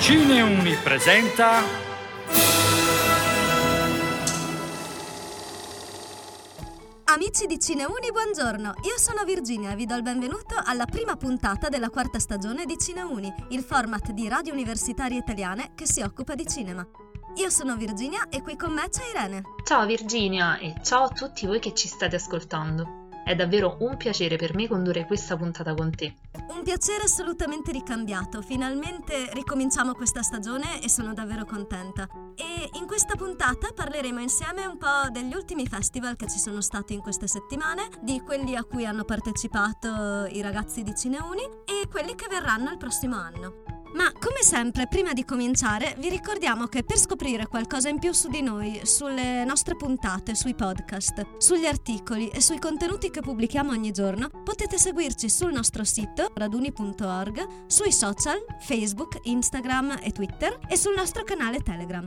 Cineuni presenta Amici di Cineuni, buongiorno! Io sono Virginia e vi do il benvenuto alla prima puntata della quarta stagione di Cineuni, il format di radio universitarie italiane che si occupa di cinema. Io sono Virginia e qui con me c'è Irene. Ciao Virginia e ciao a tutti voi che ci state ascoltando. È davvero un piacere per me condurre questa puntata con te. Un piacere assolutamente ricambiato, finalmente ricominciamo questa stagione e sono davvero contenta. E in questa puntata parleremo insieme un po' degli ultimi festival che ci sono stati in queste settimane, di quelli a cui hanno partecipato i ragazzi di Cineuni e quelli che verranno il prossimo anno. Ma come sempre, prima di cominciare, vi ricordiamo che per scoprire qualcosa in più su di noi, sulle nostre puntate, sui podcast, sugli articoli e sui contenuti che pubblichiamo ogni giorno, potete seguirci sul nostro sito raduni.org, sui social, Facebook, Instagram e Twitter e sul nostro canale Telegram.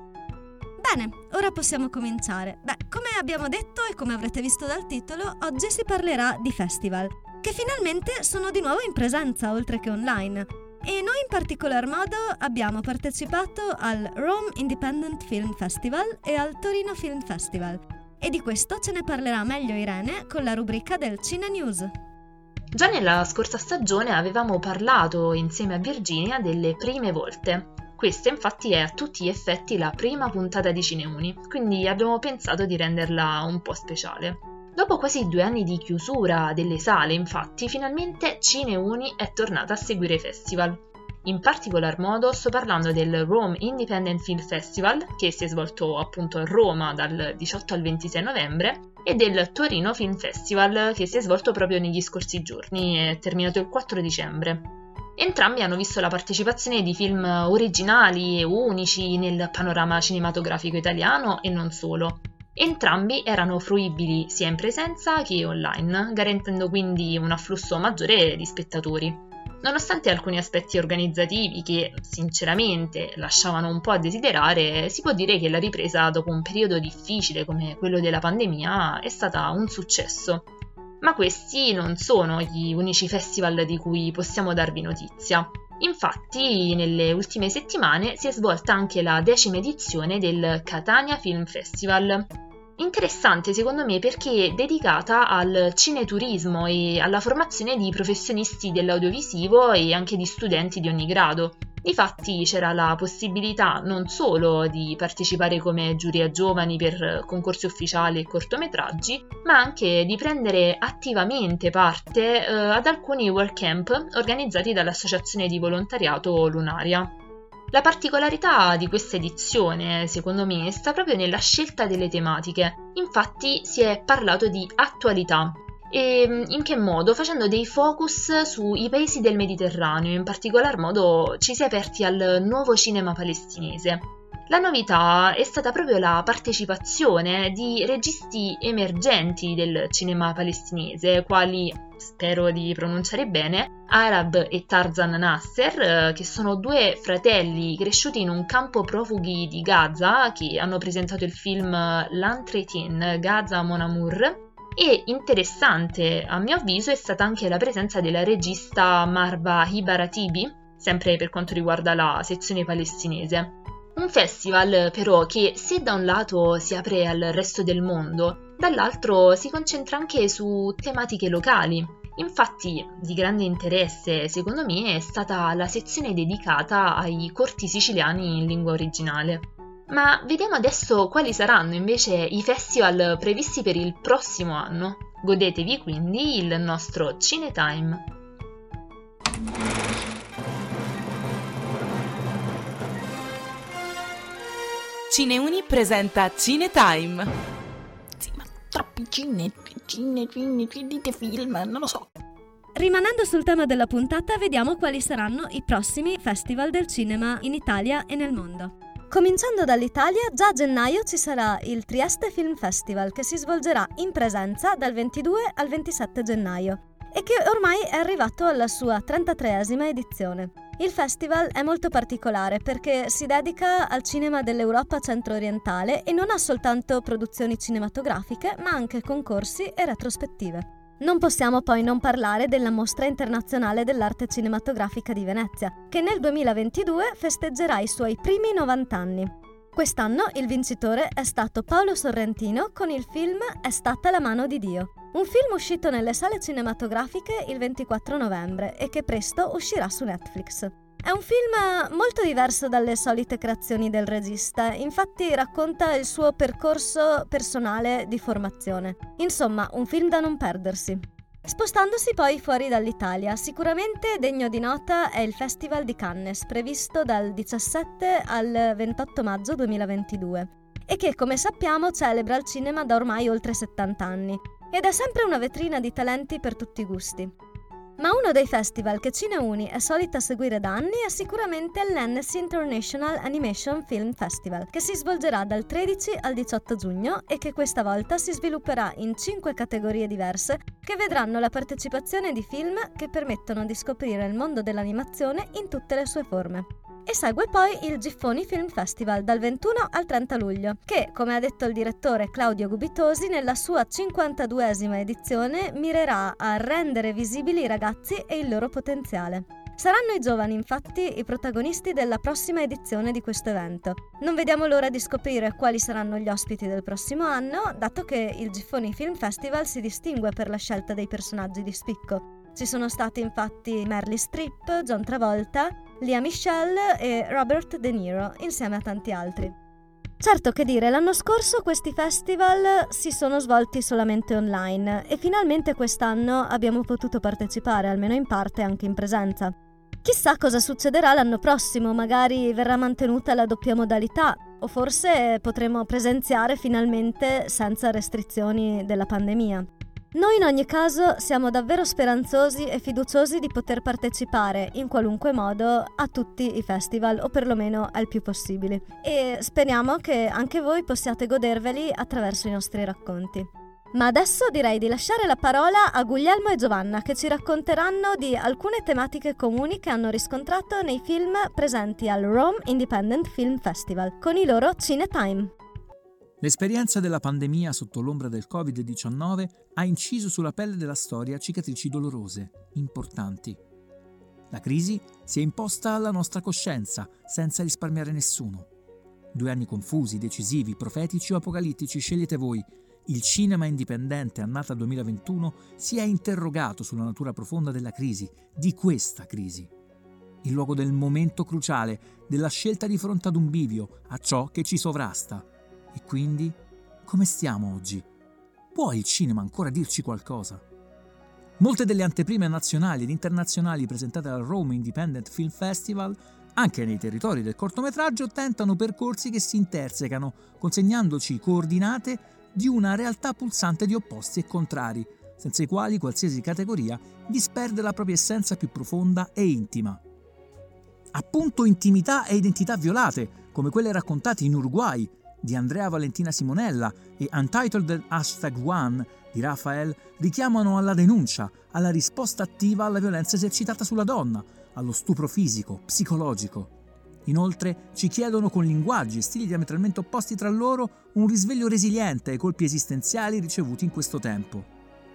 Bene, ora possiamo cominciare. Come abbiamo detto e come avrete visto dal titolo, oggi si parlerà di festival, che finalmente sono di nuovo in presenza oltre che online. E noi in particolar modo abbiamo partecipato al Rome Independent Film Festival e al Torino Film Festival. E di questo ce ne parlerà meglio Irene con la rubrica del Cine News. Già nella scorsa stagione avevamo parlato insieme a Virginia delle prime volte. Questa infatti è a tutti gli effetti la prima puntata di Cineuni, quindi abbiamo pensato di renderla un po' speciale. Dopo quasi 2 anni di chiusura delle sale, infatti, finalmente Cineuni è tornata a seguire i festival. In particolar modo sto parlando del Rome Independent Film Festival, che si è svolto appunto a Roma dal 18 al 26 novembre, e del Torino Film Festival, che si è svolto proprio negli scorsi giorni e è terminato il 4 dicembre. Entrambi hanno visto la partecipazione di film originali e unici nel panorama cinematografico italiano e non solo. Entrambi erano fruibili sia in presenza che online, garantendo quindi un afflusso maggiore di spettatori. Nonostante alcuni aspetti organizzativi che sinceramente lasciavano un po' a desiderare, si può dire che la ripresa dopo un periodo difficile come quello della pandemia è stata un successo. Ma questi non sono gli unici festival di cui possiamo darvi notizia. Infatti, nelle ultime settimane si è svolta anche la 10ª edizione del Catania Film Festival. Interessante secondo me perché è dedicata al cineturismo e alla formazione di professionisti dell'audiovisivo e anche di studenti di ogni grado. Difatti c'era la possibilità non solo di partecipare come giuria giovani per concorsi ufficiali e cortometraggi, ma anche di prendere attivamente parte ad alcuni work camp organizzati dall'Associazione di Volontariato Lunaria. La particolarità di questa edizione, secondo me, sta proprio nella scelta delle tematiche. Infatti si è parlato di attualità. E in che modo? Facendo dei focus sui paesi del Mediterraneo, in particolar modo ci si è aperti al nuovo cinema palestinese. La novità è stata proprio la partecipazione di registi emergenti del cinema palestinese, quali, spero di pronunciare bene, Arab e Tarzan Nasser, che sono 2 fratelli cresciuti in un campo profughi di Gaza, che hanno presentato il film L'Entretien Gaza Mon Amour. E interessante, a mio avviso, è stata anche la presenza della regista Marwa Hibaratibi, sempre per quanto riguarda la sezione palestinese. Un festival però che se da un lato si apre al resto del mondo, dall'altro si concentra anche su tematiche locali. Infatti di grande interesse secondo me è stata la sezione dedicata ai corti siciliani in lingua originale. Ma vediamo adesso quali saranno invece i festival previsti per il prossimo anno. Godetevi quindi il nostro Cinetime. Cineuni presenta Cinetime. Sì, ma troppi dite film, non lo so. Rimanendo sul tema della puntata, vediamo quali saranno i prossimi festival del cinema in Italia e nel mondo. Cominciando dall'Italia, già a gennaio ci sarà il Trieste Film Festival che si svolgerà in presenza dal 22 al 27 gennaio e che ormai è arrivato alla sua 33esima edizione. Il festival è molto particolare perché si dedica al cinema dell'Europa centro-orientale e non ha soltanto produzioni cinematografiche, ma anche concorsi e retrospettive. Non possiamo poi non parlare della Mostra Internazionale dell'Arte Cinematografica di Venezia, che nel 2022 festeggerà i suoi primi 90 anni. Quest'anno il vincitore è stato Paolo Sorrentino con il film È stata la mano di Dio, un film uscito nelle sale cinematografiche il 24 novembre e che presto uscirà su Netflix. È un film molto diverso dalle solite creazioni del regista, infatti racconta il suo percorso personale di formazione. Insomma, un film da non perdersi. Spostandosi poi fuori dall'Italia, sicuramente degno di nota è il Festival di Cannes, previsto dal 17 al 28 maggio 2022, e che, come sappiamo, celebra il cinema da ormai oltre 70 anni, ed è sempre una vetrina di talenti per tutti i gusti. Ma uno dei festival che Cineuni è solita seguire da anni è sicuramente l'Annecy International Animation Film Festival, che si svolgerà dal 13 al 18 giugno e che questa volta si svilupperà in 5 categorie diverse che vedranno la partecipazione di film che permettono di scoprire il mondo dell'animazione in tutte le sue forme. E segue poi il Giffoni Film Festival dal 21 al 30 luglio, che, come ha detto il direttore Claudio Gubitosi, nella sua 52esima edizione mirerà a rendere visibili i ragazzi e il loro potenziale. Saranno i giovani, infatti, i protagonisti della prossima edizione di questo evento. Non vediamo l'ora di scoprire quali saranno gli ospiti del prossimo anno, dato che il Giffoni Film Festival si distingue per la scelta dei personaggi di spicco. Ci sono stati infatti Meryl Streep, John Travolta, Lea Michele e Robert De Niro, insieme a tanti altri. Certo, che dire, l'anno scorso questi festival si sono svolti solamente online e finalmente quest'anno abbiamo potuto partecipare, almeno in parte, anche in presenza. Chissà cosa succederà l'anno prossimo, magari verrà mantenuta la doppia modalità o forse potremo presenziare finalmente senza restrizioni della pandemia. Noi in ogni caso siamo davvero speranzosi e fiduciosi di poter partecipare in qualunque modo a tutti i festival, o perlomeno al più possibile, e speriamo che anche voi possiate goderveli attraverso i nostri racconti. Ma adesso direi di lasciare la parola a Guglielmo e Giovanna, che ci racconteranno di alcune tematiche comuni che hanno riscontrato nei film presenti al Rome Independent Film Festival con i loro Cinetime. L'esperienza della pandemia sotto l'ombra del Covid-19 ha inciso sulla pelle della storia cicatrici dolorose, importanti. La crisi si è imposta alla nostra coscienza, senza risparmiare nessuno. 2 anni confusi, decisivi, profetici o apocalittici, scegliete voi. Il cinema indipendente Annata 2021 si è interrogato sulla natura profonda della crisi, di questa crisi. Il luogo del momento cruciale, della scelta di fronte ad un bivio, a ciò che ci sovrasta. E quindi, come stiamo oggi? Può il cinema ancora dirci qualcosa? Molte delle anteprime nazionali ed internazionali presentate al Rome Independent Film Festival, anche nei territori del cortometraggio, tentano percorsi che si intersecano, consegnandoci coordinate di una realtà pulsante di opposti e contrari, senza i quali qualsiasi categoria disperde la propria essenza più profonda e intima. Appunto, intimità e identità violate, come quelle raccontate in Uruguay, di Andrea Valentina Simonella, e Untitled #1 di Raphael richiamano alla denuncia, alla risposta attiva alla violenza esercitata sulla donna, allo stupro fisico, psicologico. Inoltre ci chiedono con linguaggi e stili diametralmente opposti tra loro un risveglio resiliente ai colpi esistenziali ricevuti in questo tempo.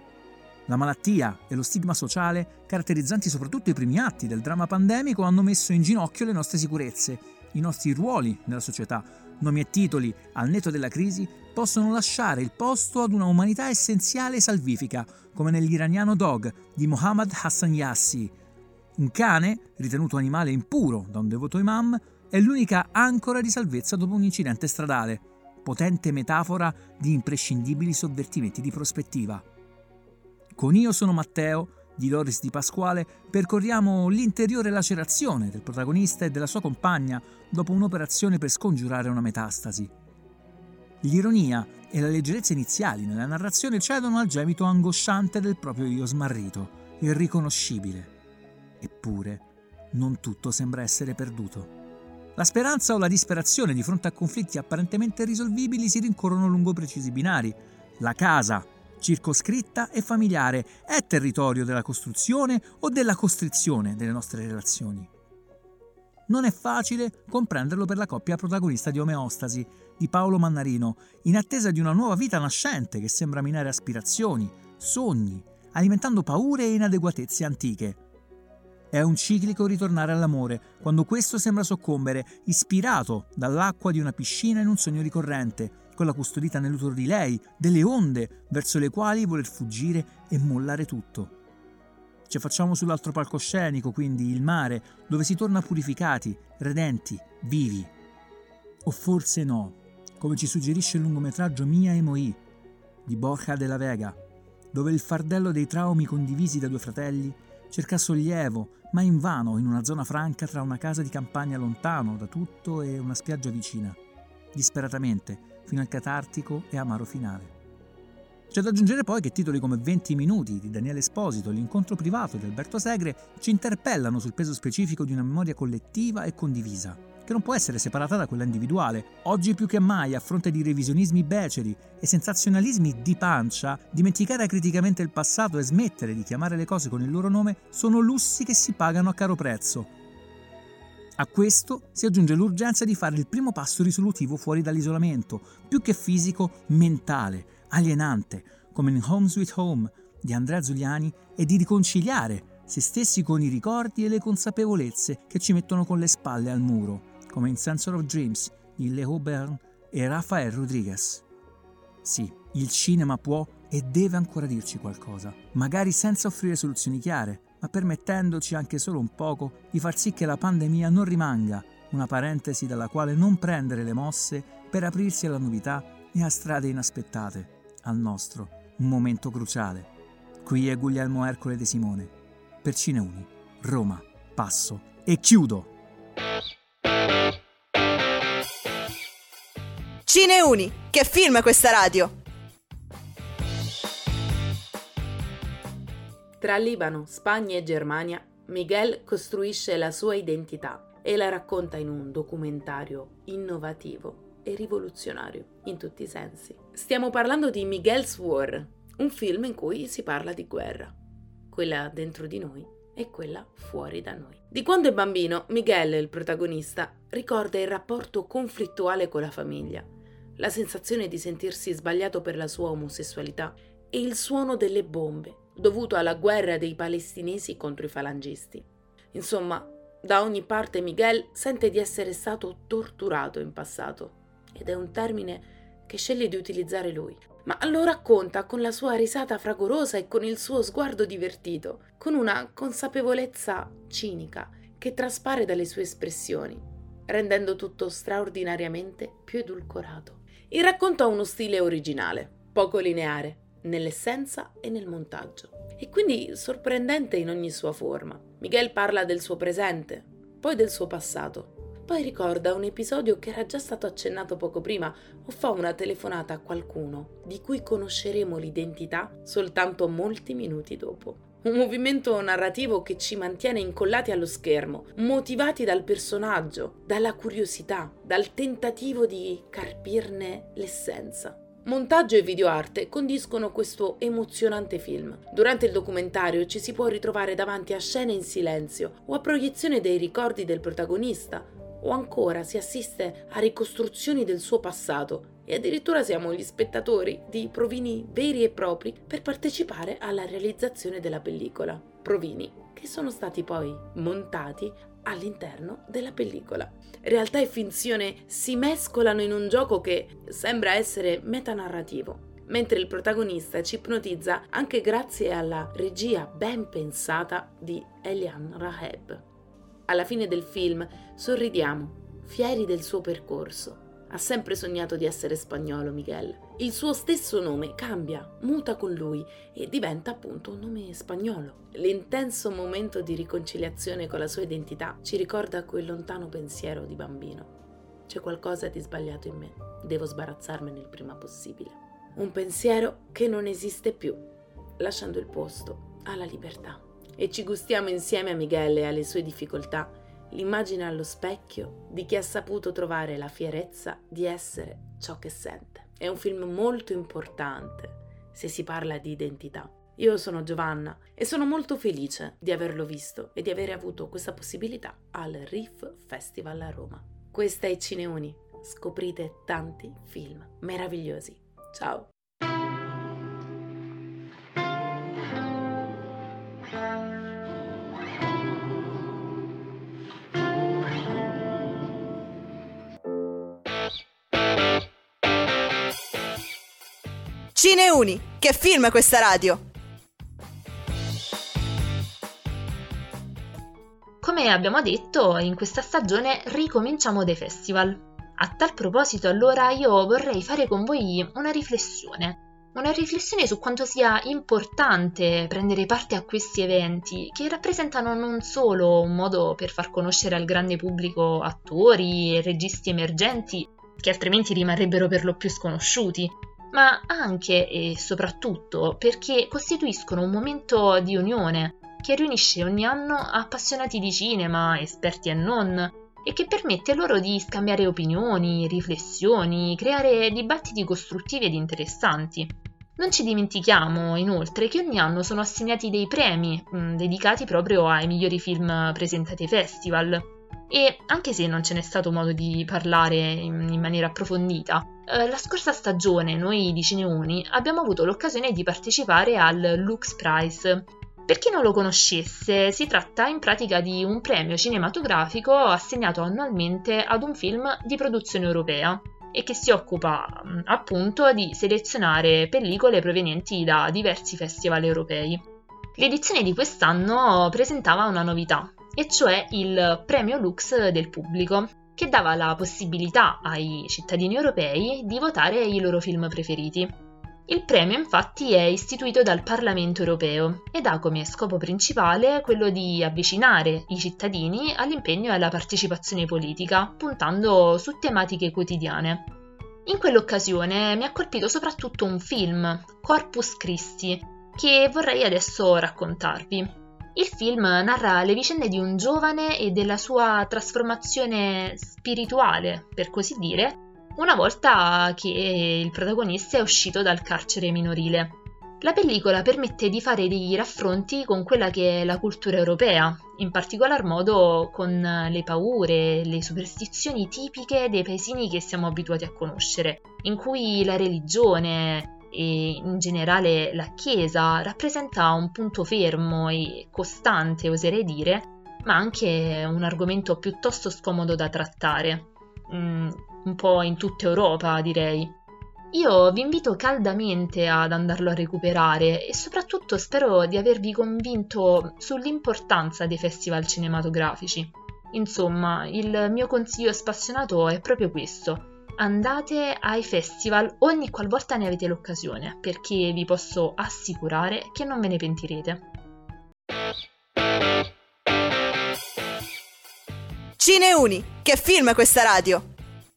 La malattia e lo stigma sociale, caratterizzanti soprattutto i primi atti del dramma pandemico, hanno messo in ginocchio le nostre sicurezze, i nostri ruoli nella società. Nomi e titoli, al netto della crisi, possono lasciare il posto ad una umanità essenziale e salvifica, come nell'iraniano Dog di Mohammad Hassan Yassi. Un cane, ritenuto animale impuro da un devoto imam, è l'unica ancora di salvezza dopo un incidente stradale, potente metafora di imprescindibili sovvertimenti di prospettiva. Con Io sono Matteo, di Loris Di Pasquale, percorriamo l'interiore lacerazione del protagonista e della sua compagna dopo un'operazione per scongiurare una metastasi. L'ironia e la leggerezza iniziali nella narrazione cedono al gemito angosciante del proprio io smarrito, irriconoscibile. Eppure, non tutto sembra essere perduto. La speranza o la disperazione di fronte a conflitti apparentemente irrisolvibili si rincorrono lungo precisi binari. La casa, circoscritta e familiare, è territorio della costruzione o della costrizione delle nostre relazioni. Non è facile comprenderlo per la coppia protagonista di Omeostasi, di Paolo Mannarino, in attesa di una nuova vita nascente che sembra minare aspirazioni, sogni, alimentando paure e inadeguatezze antiche. È un ciclico ritornare all'amore, quando questo sembra soccombere, ispirato dall'acqua di una piscina in un sogno ricorrente, quella custodita nell'utero di lei, delle onde verso le quali voler fuggire e mollare tutto. Ci facciamo sull'altro palcoscenico, quindi il mare, dove si torna purificati, redenti, vivi. O forse no, come ci suggerisce il lungometraggio Mia e Moí di Borja de la Vega, dove il fardello dei traumi condivisi da due fratelli cerca sollievo, ma invano, in una zona franca tra una casa di campagna lontano da tutto e una spiaggia vicina, disperatamente, fino al catartico e amaro finale. C'è da aggiungere poi che titoli come 20 minuti di Daniele Esposito e L'incontro privato di Alberto Segre ci interpellano sul peso specifico di una memoria collettiva e condivisa, che non può essere separata da quella individuale. Oggi più che mai, a fronte di revisionismi beceri e sensazionalismi di pancia, dimenticare acriticamente il passato e smettere di chiamare le cose con il loro nome sono lussi che si pagano a caro prezzo. A questo si aggiunge l'urgenza di fare il primo passo risolutivo fuori dall'isolamento, più che fisico, mentale, alienante, come in Home Sweet Home di Andrea Zuliani, e di riconciliare se stessi con i ricordi e le consapevolezze che ci mettono con le spalle al muro, come in Sensor of Dreams di Leo Bern e Rafael Rodriguez. Sì, il cinema può e deve ancora dirci qualcosa, magari senza offrire soluzioni chiare, ma permettendoci anche solo un poco di far sì che la pandemia non rimanga una parentesi dalla quale non prendere le mosse per aprirsi alla novità e a strade inaspettate, al nostro momento cruciale. Qui è Guglielmo Ercole De Simone, per Cineuni, Roma, passo e chiudo! Cineuni, che film è questa radio? Tra Libano, Spagna e Germania, Miguel costruisce la sua identità e la racconta in un documentario innovativo e rivoluzionario in tutti i sensi. Stiamo parlando di Miguel's War, un film in cui si parla di guerra, quella dentro di noi e quella fuori da noi. Di quando è bambino, Miguel, il protagonista, ricorda il rapporto conflittuale con la famiglia, la sensazione di sentirsi sbagliato per la sua omosessualità e il suono delle bombe, dovuto alla guerra dei palestinesi contro i falangisti. Insomma, da ogni parte Miguel sente di essere stato torturato in passato, ed è un termine che sceglie di utilizzare lui. Ma lo racconta con la sua risata fragorosa e con il suo sguardo divertito, con una consapevolezza cinica che traspare dalle sue espressioni, rendendo tutto straordinariamente più edulcorato. Il racconto ha uno stile originale, poco lineare, nell'essenza e nel montaggio, e quindi sorprendente in ogni sua forma. Miguel parla del suo presente, poi del suo passato, poi ricorda un episodio che era già stato accennato poco prima o fa una telefonata a qualcuno di cui conosceremo l'identità soltanto molti minuti dopo. Un movimento narrativo che ci mantiene incollati allo schermo, motivati dal personaggio, dalla curiosità, dal tentativo di carpirne l'essenza. Montaggio e videoarte condiscono questo emozionante film. Durante il documentario ci si può ritrovare davanti a scene in silenzio o a proiezione dei ricordi del protagonista, o ancora si assiste a ricostruzioni del suo passato e addirittura siamo gli spettatori di provini veri e propri per partecipare alla realizzazione della pellicola. Provini che sono stati poi montati all'interno della pellicola. Realtà e finzione si mescolano in un gioco che sembra essere metanarrativo, mentre il protagonista ci ipnotizza anche grazie alla regia ben pensata di Elian Raheb. Alla fine del film sorridiamo, fieri del suo percorso. Ha sempre sognato di essere spagnolo Miguel. Il suo stesso nome cambia, muta con lui e diventa appunto un nome spagnolo. L'intenso momento di riconciliazione con la sua identità ci ricorda quel lontano pensiero di bambino. C'è qualcosa di sbagliato in me, devo sbarazzarmene il prima possibile. Un pensiero che non esiste più, lasciando il posto alla libertà. E ci gustiamo insieme a Miguel e alle sue difficoltà l'immagine allo specchio di chi ha saputo trovare la fierezza di essere ciò che sente. È un film molto importante se si parla di identità. Io sono Giovanna e sono molto felice di averlo visto e di aver avuto questa possibilità al Riff Festival a Roma. Questa è Cineuni, scoprite tanti film meravigliosi. Ciao! Cineuni, che film è questa radio? Come abbiamo detto, in questa stagione ricominciamo dei festival. A tal proposito, allora, io vorrei fare con voi una riflessione su quanto sia importante prendere parte a questi eventi, che rappresentano non solo un modo per far conoscere al grande pubblico attori e registi emergenti, che altrimenti rimarrebbero per lo più sconosciuti, ma anche e soprattutto perché costituiscono un momento di unione che riunisce ogni anno appassionati di cinema, esperti e non, e che permette loro di scambiare opinioni, riflessioni, creare dibattiti costruttivi ed interessanti. Non ci dimentichiamo, inoltre, che ogni anno sono assegnati dei premi dedicati proprio ai migliori film presentati ai festival. E anche se non ce n'è stato modo di parlare in maniera approfondita, la scorsa stagione noi di Cineuni abbiamo avuto l'occasione di partecipare al Lux Prize. Per chi non lo conoscesse, si tratta in pratica di un premio cinematografico assegnato annualmente ad un film di produzione europea e che si occupa appunto di selezionare pellicole provenienti da diversi festival europei. L'edizione di quest'anno presentava una novità, e cioè il premio Lux del pubblico, che dava la possibilità ai cittadini europei di votare i loro film preferiti. Il premio infatti è istituito dal Parlamento europeo ed ha come scopo principale quello di avvicinare i cittadini all'impegno e alla partecipazione politica, puntando su tematiche quotidiane. In quell'occasione mi ha colpito soprattutto un film, Corpus Christi, che vorrei adesso raccontarvi. Il film narra le vicende di un giovane e della sua trasformazione spirituale, per così dire, una volta che il protagonista è uscito dal carcere minorile. La pellicola permette di fare dei raffronti con quella che è la cultura europea, in particolar modo con le paure, le superstizioni tipiche dei paesini che siamo abituati a conoscere, in cui la religione e in generale la Chiesa rappresenta un punto fermo e costante, oserei dire, ma anche un argomento piuttosto scomodo da trattare, un po' in tutta Europa, direi. Io vi invito caldamente ad andarlo a recuperare e soprattutto spero di avervi convinto sull'importanza dei festival cinematografici. Insomma, il mio consiglio spassionato è proprio questo. Andate ai festival ogni qualvolta ne avete l'occasione, perché vi posso assicurare che non ve ne pentirete. Cineuni, che film è questa radio?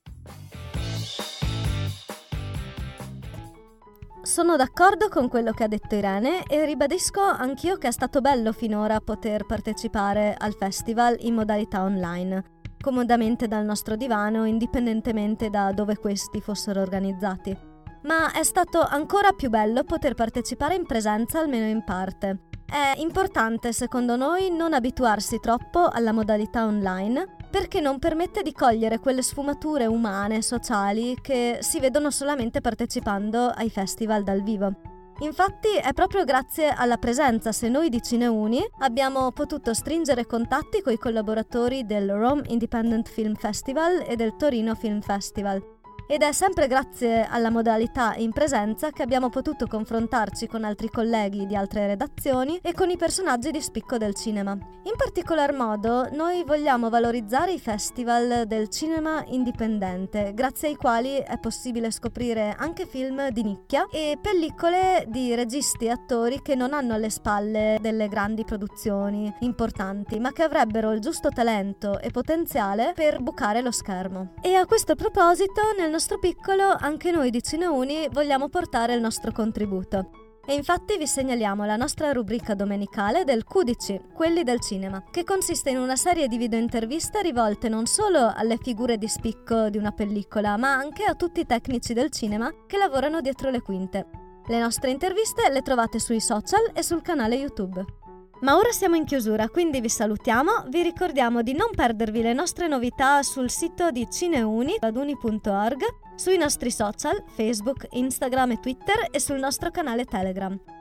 Sono d'accordo con quello che ha detto Irene e ribadisco anch'io che è stato bello finora poter partecipare al festival in modalità online, comodamente dal nostro divano, indipendentemente da dove questi fossero organizzati. Ma è stato ancora più bello poter partecipare in presenza, almeno in parte. È importante, secondo noi, non abituarsi troppo alla modalità online, perché non permette di cogliere quelle sfumature umane, sociali, che si vedono solamente partecipando ai festival dal vivo. Infatti è proprio grazie alla presenza se noi di Cineuni abbiamo potuto stringere contatti con i collaboratori del Rome Independent Film Festival e del Torino Film Festival. Ed è sempre grazie alla modalità in presenza che abbiamo potuto confrontarci con altri colleghi di altre redazioni e con i personaggi di spicco del cinema. In particolar modo noi vogliamo valorizzare i festival del cinema indipendente, grazie ai quali è possibile scoprire anche film di nicchia e pellicole di registi e attori che non hanno alle spalle delle grandi produzioni importanti, ma che avrebbero il giusto talento e potenziale per bucare lo schermo. E a questo proposito, nel nostro piccolo, anche noi di Cineuni vogliamo portare il nostro contributo. E infatti vi segnaliamo la nostra rubrica domenicale del QDC, Quelli del Cinema, che consiste in una serie di video interviste rivolte non solo alle figure di spicco di una pellicola, ma anche a tutti i tecnici del cinema che lavorano dietro le quinte. Le nostre interviste le trovate sui social e sul canale YouTube. Ma ora siamo in chiusura, quindi vi salutiamo, vi ricordiamo di non perdervi le nostre novità sul sito di Cineuni, raduni.org, sui nostri social, Facebook, Instagram e Twitter e sul nostro canale Telegram.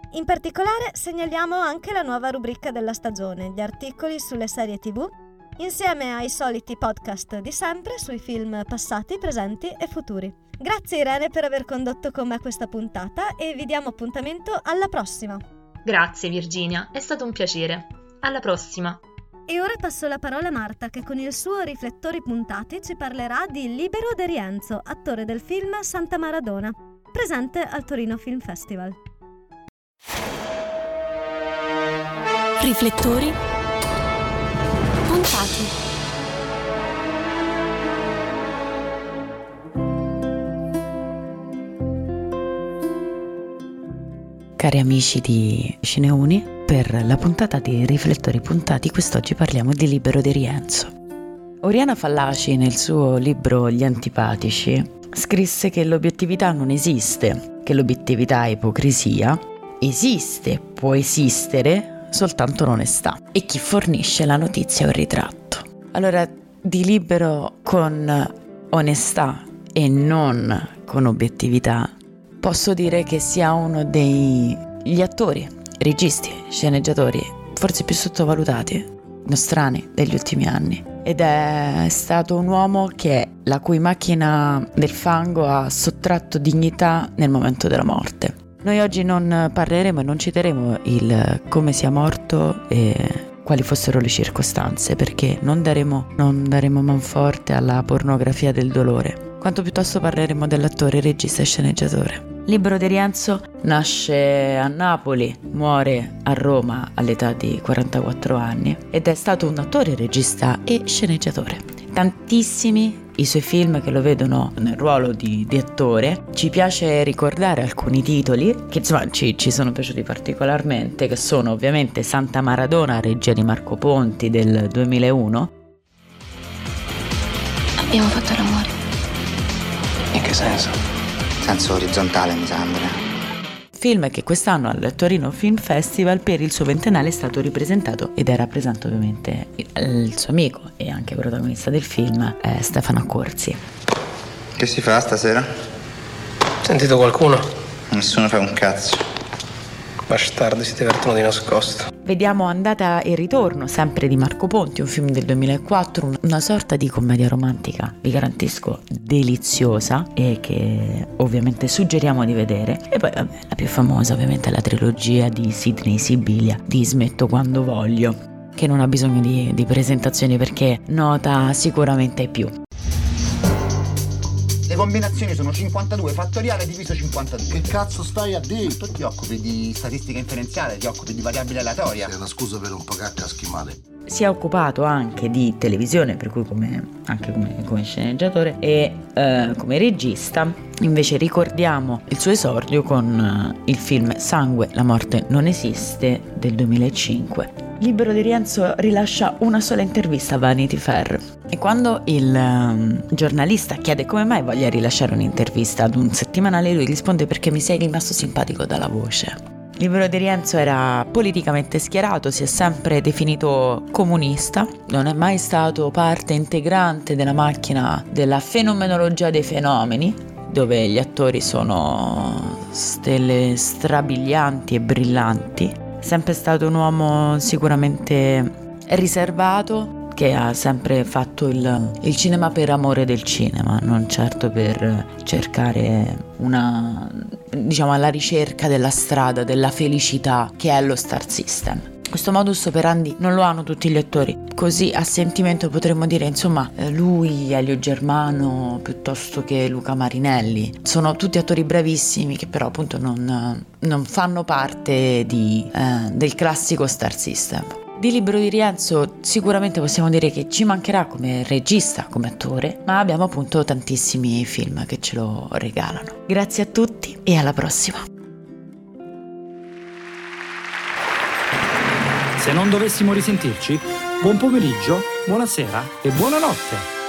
In particolare segnaliamo anche la nuova rubrica della stagione, gli articoli sulle serie TV, insieme ai soliti podcast di sempre sui film passati, presenti e futuri. Grazie Irene per aver condotto con me questa puntata e vi diamo appuntamento alla prossima. Grazie Virginia, è stato un piacere. Alla prossima. E ora passo la parola a Marta che con il suo Riflettori Puntati ci parlerà di Libero De Rienzo, attore del film Santa Maradona, presente al Torino Film Festival. Riflettori Puntati. Cari amici di Cineuni, per la puntata di Riflettori Puntati quest'oggi parliamo di Libero De Rienzo. Oriana Fallaci nel suo libro Gli Antipatici scrisse che l'obiettività non esiste, che l'obiettività è ipocrisia, esiste, può esistere soltanto l'onestà e chi fornisce la notizia è un ritratto. Allora, di Libero con onestà e non con obiettività posso dire che sia uno degli attori, registi, sceneggiatori forse più sottovalutati, nostrani degli ultimi anni, ed è stato un uomo la cui macchina del fango ha sottratto dignità nel momento della morte. Noi oggi non parleremo e non citeremo il come sia morto e quali fossero le circostanze, perché non daremo manforte alla pornografia del dolore, quanto piuttosto parleremo dell'attore, regista e sceneggiatore. Libero De Rienzo nasce a Napoli, muore a Roma all'età di 44 anni ed è stato un attore, regista e sceneggiatore. Tantissimi i suoi film che lo vedono nel ruolo di attore. Ci piace ricordare alcuni titoli che insomma ci sono piaciuti particolarmente, che sono ovviamente Santa Maradona, regia di Marco Ponti del 2001. Abbiamo fatto l'amore. In che senso? Senso orizzontale, mi sembra. Film che quest'anno al Torino Film Festival per il suo ventennale è stato ripresentato ed era presente ovviamente il suo amico e anche protagonista del film, Stefano Accorsi. Che si fa stasera? Sentito qualcuno? Nessuno fa un cazzo. Bastardi, si divertono di nascosto. Vediamo Andata e ritorno, sempre di Marco Ponti, un film del 2004, una sorta di commedia romantica, vi garantisco, deliziosa e che ovviamente suggeriamo di vedere. E poi vabbè, la più famosa ovviamente è la trilogia di Sidney Sibilia, di Smetto quando voglio, che non ha bisogno di presentazioni perché nota sicuramente più. Le combinazioni sono 52 fattoriale diviso 52. Che cazzo stai a dire? Tu ti occupi di statistica inferenziale, ti occupi di variabile aleatoria. È una scusa per un po' caschi male. Si è occupato anche di televisione, per cui anche come sceneggiatore e come regista. Invece ricordiamo il suo esordio con il film Sangue, la morte non esiste del 2005. Libero De Rienzo rilascia una sola intervista a Vanity Fair e quando il giornalista chiede come mai voglia rilasciare un'intervista ad un settimanale, lui risponde: perché mi sei rimasto simpatico dalla voce. Libero De Rienzo era politicamente schierato, si è sempre definito comunista, non è mai stato parte integrante della macchina della fenomenologia dei fenomeni, dove gli attori sono stelle strabilianti e brillanti. Sempre stato un uomo sicuramente riservato, che ha sempre fatto il cinema per amore del cinema, non certo per cercare alla ricerca della strada, della felicità che è lo Star System. Questo modus operandi non lo hanno tutti gli attori, così a sentimento potremmo dire insomma lui, Elio Germano piuttosto che Luca Marinelli, sono tutti attori bravissimi che però appunto non fanno parte del classico Star System. Di Libero Di Rienzo sicuramente possiamo dire che ci mancherà come regista, come attore, ma abbiamo appunto tantissimi film che ce lo regalano. Grazie a tutti e alla prossima! Se non dovessimo risentirci, buon pomeriggio, buonasera e buonanotte.